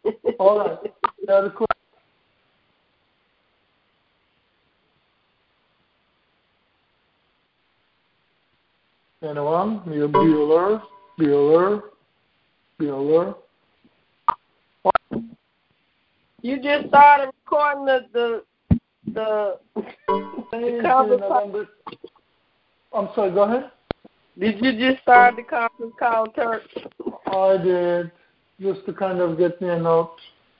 All right. Another question. Anyone? Bueller. You just started recording the conference. I'm sorry, go ahead. Did you just start the conference call, Turk? I did, just to kind of get me a note.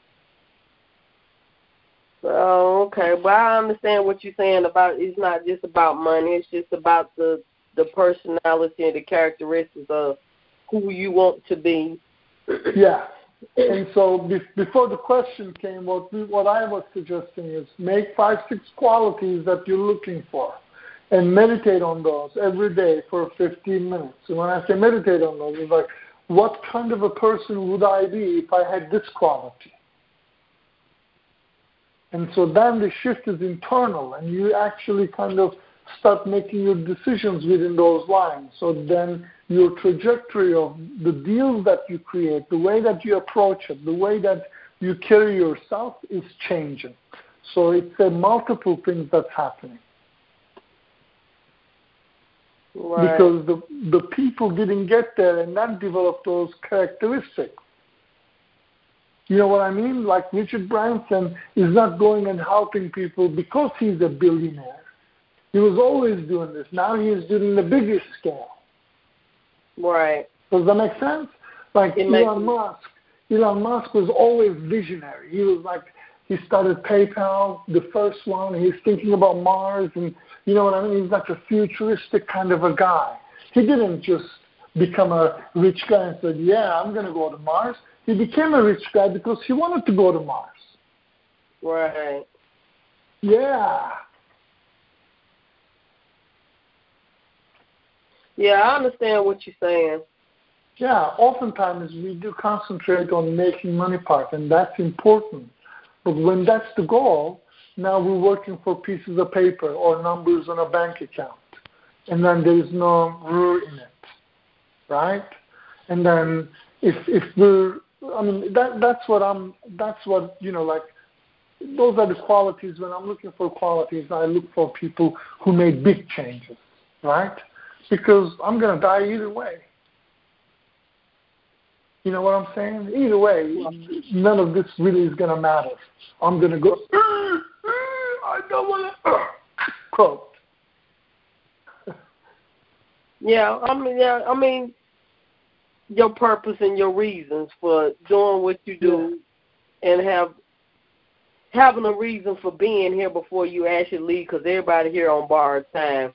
Oh, okay. Well, I understand what you're saying about it's not just about money. It's just about the personality and the characteristics of who you want to be. Yeah. And so before the question came, what I was suggesting is make 5-6 qualities that you're looking for and meditate on those every day for 15 minutes. And when I say meditate on those, it's like, what kind of a person would I be if I had this quality? And so then the shift is internal, and you actually kind of start making your decisions within those lines. So then your trajectory of the deals that you create, the way that you approach it, the way that you carry yourself is changing. So it's multiple things that's happening. Right. Because the people didn't get there and not develop those characteristics. You know what I mean? Like Richard Branson is not going and helping people because he's a billionaire. He was always doing this. Now he is doing the biggest scale. Right. Does that make sense? Like Elon Musk was always visionary. He was like, he started PayPal, the first one. He's thinking about Mars, and you know what I mean? He's like a futuristic kind of a guy. He didn't just become a rich guy and said, yeah, I'm going to go to Mars. He became a rich guy because he wanted to go to Mars. Right. Yeah. Yeah, I understand what you're saying. Yeah, oftentimes we do concentrate on making money part, and that's important. But when that's the goal, now we're working for pieces of paper or numbers on a bank account, and then there is no room in it, right? And then if we're, I mean, that's what you know, like, those are the qualities. When I'm looking for qualities, I look for people who made big changes, right? Because I'm going to die either way. You know what I'm saying? Either way, none of this really is going to matter. I'm going to go, I don't want to, quote. Yeah, I mean, your purpose and your reasons for doing what you do, and having a reason for being here before you actually leave, because everybody here on borrowed time.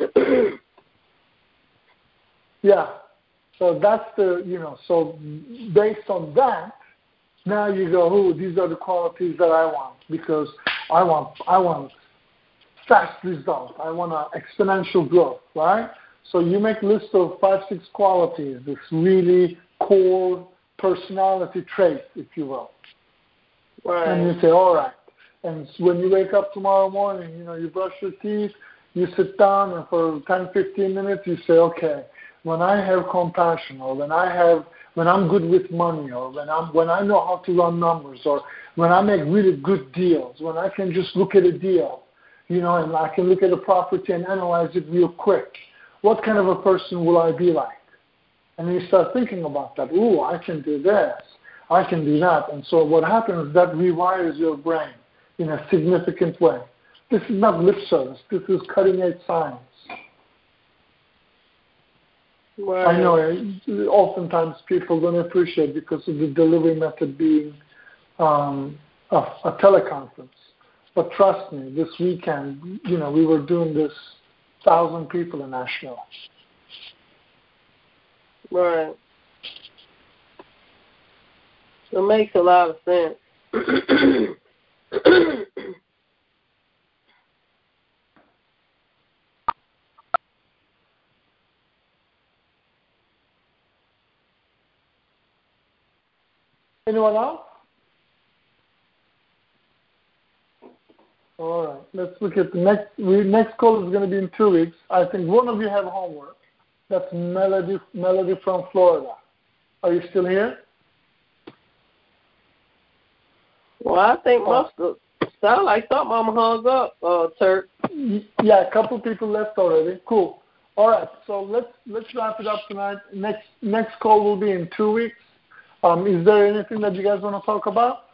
Yeah. So that's so based on that, now you go, these are the qualities that I want, because I want fast results. I want exponential growth, right? So you make a list of 5-6 qualities, this really core personality trait, if you will. Right. And you say, all right. And when you wake up tomorrow morning, you brush your teeth, you sit down, and for 10, 15 minutes, you say, okay, when I have compassion, or when I'm good with money, or when I know how to run numbers, or when I make really good deals, when I can just look at a deal, and I can look at a property and analyze it real quick, what kind of a person will I be like? And then you start thinking about that. Ooh, I can do this. I can do that. And so what happens is that rewires your brain in a significant way. This is not lip service. This is cutting-edge science. Right. I know oftentimes people don't appreciate because of the delivery method being a teleconference. But trust me, this weekend, we were doing this 1,000 people in Nashville. Right. It makes a lot of sense. Anyone else? All right. Let's look at the next call is going to be in 2 weeks. I think one of you have homework. That's Melody from Florida. Are you still here? Well, I think most of sound like something I'm hung up, Turk. Yeah, a couple people left already. Cool. All right, so let's wrap it up tonight. Next call will be in 2 weeks. Is there anything that you guys want to talk about?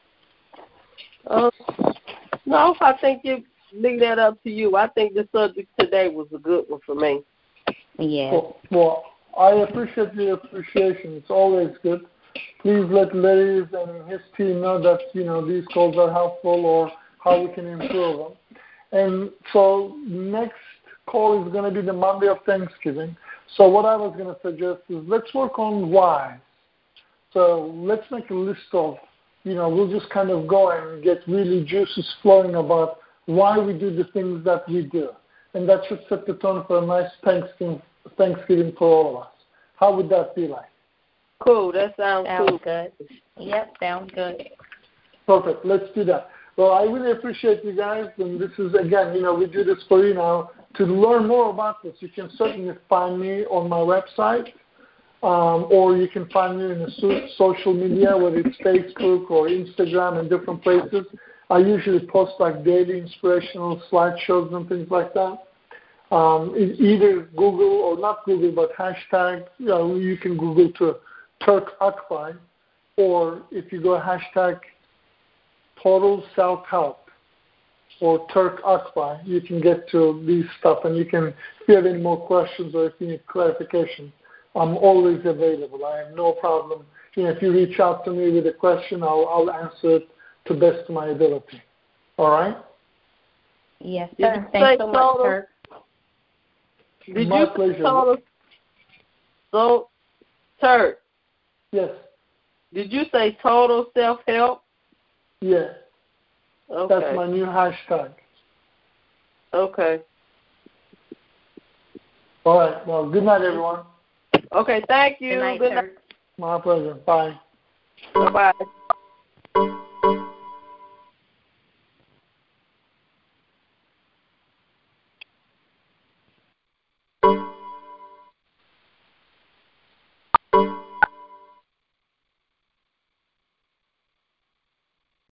No, I think you leave that up to you. I think the subject today was a good one for me. Yeah. Well, I appreciate your appreciation. It's always good. Please let Larry and his team know that these calls are helpful or how we can improve them. And so next call is going to be the Monday of Thanksgiving. So what I was going to suggest is let's work on why. So let's make a list of, we'll just kind of go and get really juices flowing about why we do the things that we do. And that should set the tone for a nice Thanksgiving for all of us. How would that be like? Cool. That sounds cool. Good. Yep, sounds good. Perfect. Let's do that. Well, I really appreciate you guys. And this is, again, we do this for you now. To learn more about this, you can certainly find me on my website, or you can find me in the social media, whether it's Facebook or Instagram and different places. I usually post like daily inspirational slideshows and things like that. Either Google or not Google, but hashtag, you can Google to Turk Akbay, or if you go hashtag Total Self-Help or Turk Akbay, you can get to these stuff, and if you have any more questions or if you need clarification, I'm always available. I have no problem. If you reach out to me with a question, I'll answer it to the best of my ability. All right? Yes, sir. Thanks so much, Turk. My pleasure. So, Turk. Yes. Did you say total self-help? Yeah. Okay. That's my new hashtag. Okay. All right. Well, good night, everyone. Okay, thank you. Good night, Good Turk. night. My pleasure. Bye. Bye-bye.